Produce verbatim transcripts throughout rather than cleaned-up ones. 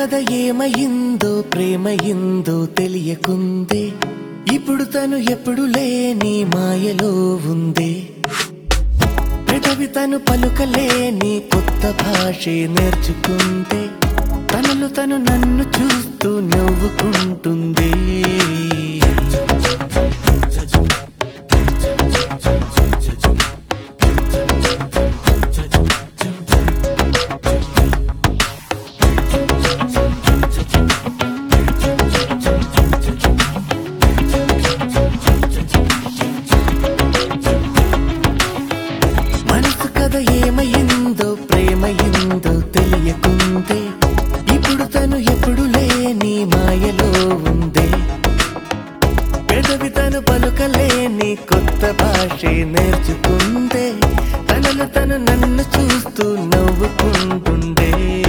కథ ఏమయిందో ప్రేమయిందో తెలియకుందే, ఇప్పుడు తను ఎప్పుడు లేని మాయలో ఉందే. పెదవి తను పలుకలేని కొత్త భాషే నేర్చుకుంటే, తనలు తను నన్ను చూస్తూ నవ్వుకుంటుంది. మనసు కథ ఏమయిందో ప్రేమయిందో తెలియకుందే, ఇప్పుడు తను ఎప్పుడు లేని మాయలో ఉందే. పెదవి తను పలుకలేని కొత్త భాషే నేర్చుకుందే, తనలు తను నన్ను చూస్తూ నవ్వుకుంటుండే.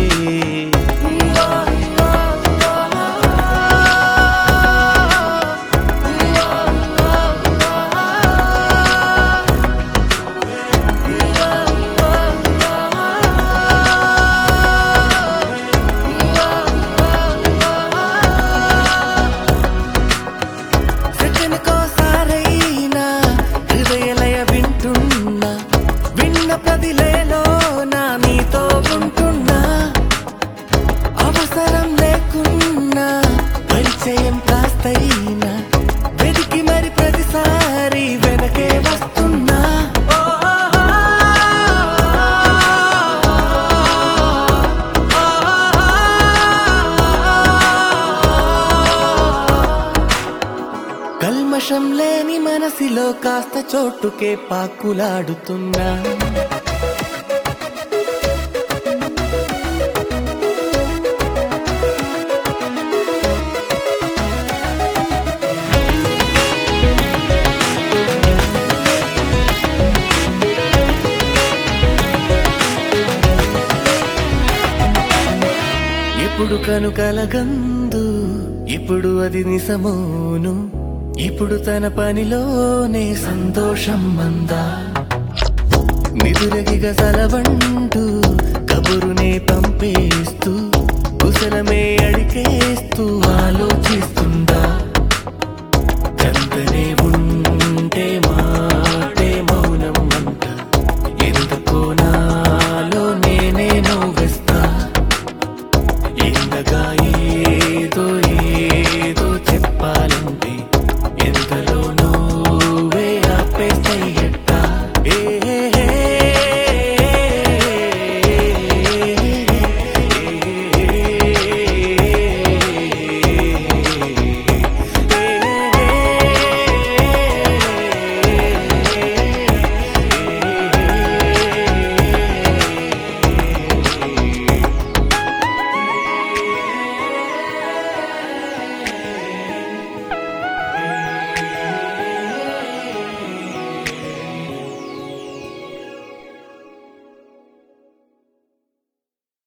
అవసరం లేకున్నా పరిచయం కాస్తైనా వెతికి మరి ప్రతిసారి వెనకే వస్తున్నా. కల్మషం లేని మనసిలో కాస్త చోటుకే పాకులాడుతున్నా. ఇప్పుడు కను కలగందు, ఇప్పుడు అది నిజమోను, ఇప్పుడు తన పనిలోనే సంతోషం మందా. నిదురగిగ సలవంటూ కబురునే పంపే